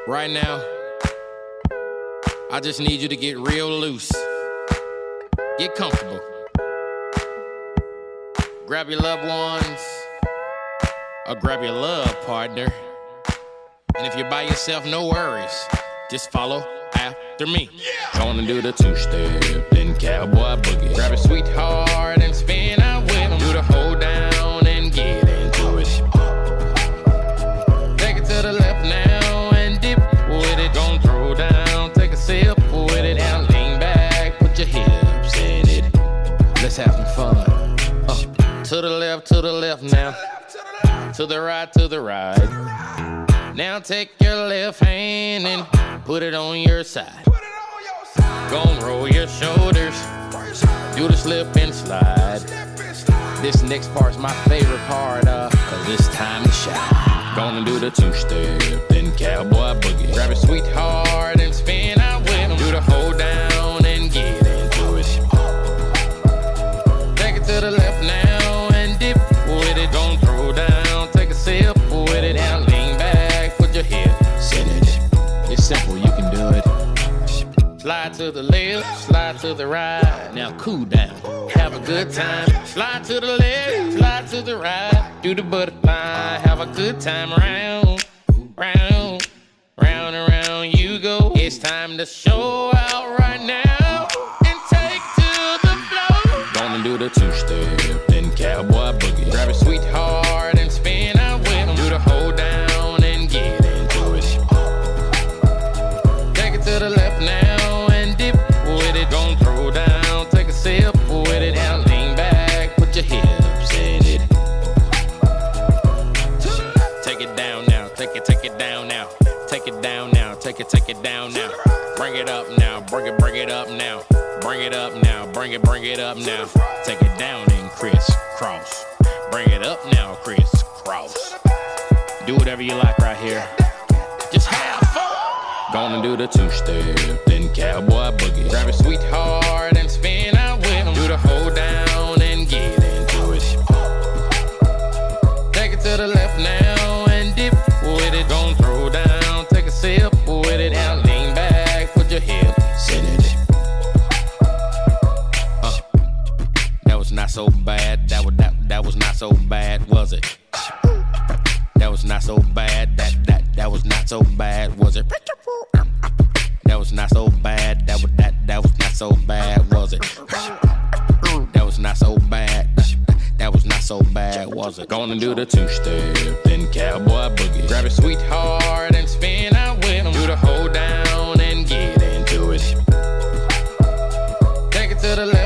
Right now, I just need you to get real loose. Get comfortable. Grab your loved ones, or grab your love partner. And if you're by yourself, no worries. Just follow after me. Gonna do the two-step, then cowboy boogie. Grab a sweetheart and spin out with him. Do the hold down and get into it. Take it to the left now and dip with it. Gonna throw down, take a sip with it. And lean back, put your hips in it. Let's have some fun. To the left now. To the right. Now take your left hand and put it on your side. Gon' roll your shoulders. Do the slip and slide. This next part's my favorite part, cause it's time to shine. Gonna do the two-step, then cowboy boogie. Grab a sweetheart and spin out with him. Do the hold down and get into it. Take it to the left now and dip with it. Gon' throw down, take a sip with it. And lean back, put your hips in it. It's simple, you can do it. Slide to the left, slide to the right. Now cool down, have a good time. Slide to the left, slide to the right. Do the butterfly, have a good time. Round, round, round and round you go. It's time to show out right now and take to the floor. Gonna do the two-step, then cowboy boogie. Grab a sweetheart and spin out with him. Do the hold down and get into it. Take it to the left now and dip with it. Gonna throw down, take a sip with it. And lean back, put your hips in it. Take it down now, take it down now. Take it down now, take it down now. Bring it up now, bring it up now. Bring it up now, bring it up now. Take it down and crisscross. Bring it up now, crisscross. Do whatever you like right here. Just have fun. Gonna do the two-step, then cowboy boogie. Grab a sweetheart and spin out with him. Do the hold down and get into it. Take it to the left now and dip with it. Gonna throw down, take a sip with it. And lean back, put your hips in it. That was not so bad. That was not so bad, was it? That was not so bad. That was not so bad, was it? That was not so bad. That was not so bad, was it? That was not so bad. That was not so bad, was it? Gonna do the two-step, then cowboy boogie. Grab a sweetheart and spin out with him. Do the hold down and get into it. Take it to the left.